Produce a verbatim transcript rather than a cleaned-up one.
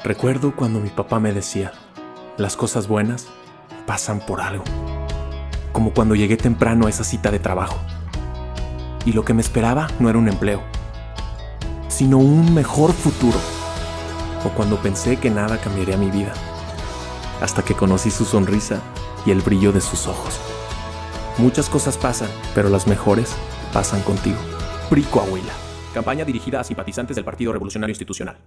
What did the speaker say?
Recuerdo cuando mi papá me decía, las cosas buenas pasan por algo. Como cuando llegué temprano a esa cita de trabajo. Y lo que me esperaba no era un empleo, sino un mejor futuro. O cuando pensé que nada cambiaría mi vida, hasta que conocí su sonrisa y el brillo de sus ojos. Muchas cosas pasan, pero las mejores pasan contigo. P R I Coahuila. Campaña dirigida a simpatizantes del Partido Revolucionario Institucional.